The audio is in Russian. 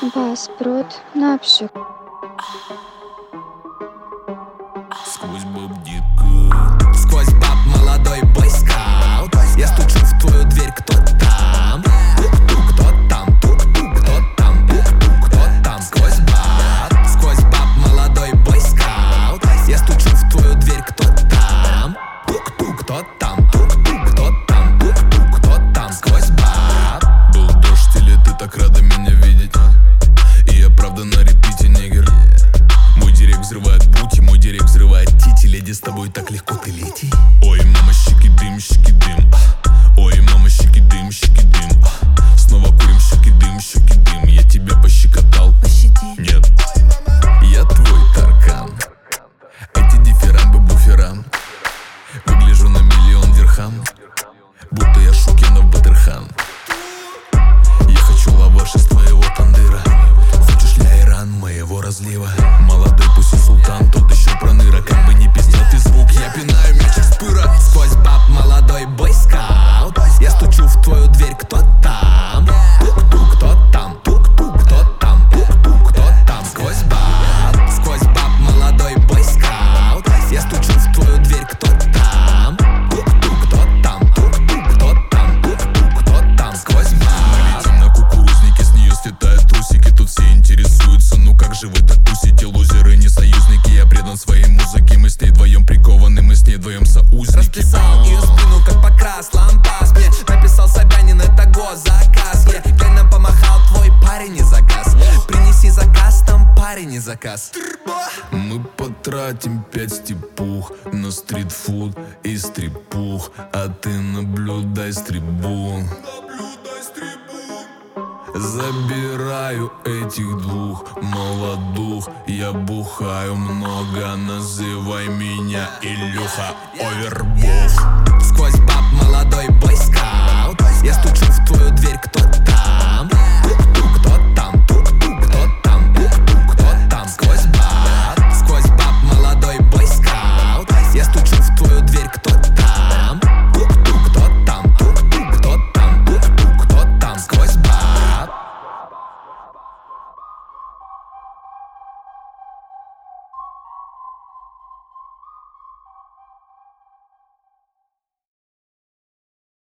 Бас, брод, напшик. Сквозь сквозь баб молодой бойскаут. Я стучу в твою дверь, кто там? Тук-тук, кто там? Тук-тук, кто там? Тук-тук, кто там? Сквозь баб молодой бойскаут. Я стучу в твою дверь, кто там? Тук-тук, кто там? Тук-тук, кто там? Тук-тук, кто там? Сквозь баб. Был дождь или ты так рада меня видеть? И я правда на репите, нигер. Мой директ взрывает пути, мой директ взрывает тити. Леди, с тобой так легко, ты лети. Ой, мама, щики-дым, щики-дым. Ой, мама, щики-дым, щики-дым. Снова курим щики-дым. Я тебя пощекотал. Нет, я твой таркан. Эти дифирамбы буферам. Выгляжу на миллион дирхам, будто я Шукенов Батырхан. Я хочу лаваш из твоего тандыра. Хочешь ли айран моего разлива? Молодой пусть и султан, тот еще проныра. Как бы не пиздел ты звук, я пинаю мячик с пыра. Сквозь баб молодой бойскаут. Я стучу в твою дверь, кто там? Тук-тук, кто там? Тук-тук, кто там? Тук-тук, кто там? Сквозь баб молодой бойскаут. Я стучу в твою дверь, кто там? Тук-тук, кто там? Тук-тук, кто там? Тук-тук, кто там? Сквозь баб. Летим на кукурузнике, с нее слетают трусики. Тут все интересуются, ну как же вы так тусите? Лузеры, не союзники, я предан своей музыке. Мы с ней вдвоем прикованы, мы с ней вдвоем соузники. Расписал ее спину, как покрас, лампас. Мне написал Собянин, это госзаказ. Глянь, нам помахал твой парень и заказ. Принеси заказ, там парень и заказ. Мы потратим 5 степух на стритфуд и стрипух, а ты наблюдай с трибун. Забираю этих двух молодух. Я бухаю много, называй меня Илюха Овербух. Сквозь баб молодой бойскаут. Я стучу в твою дверь, кто там?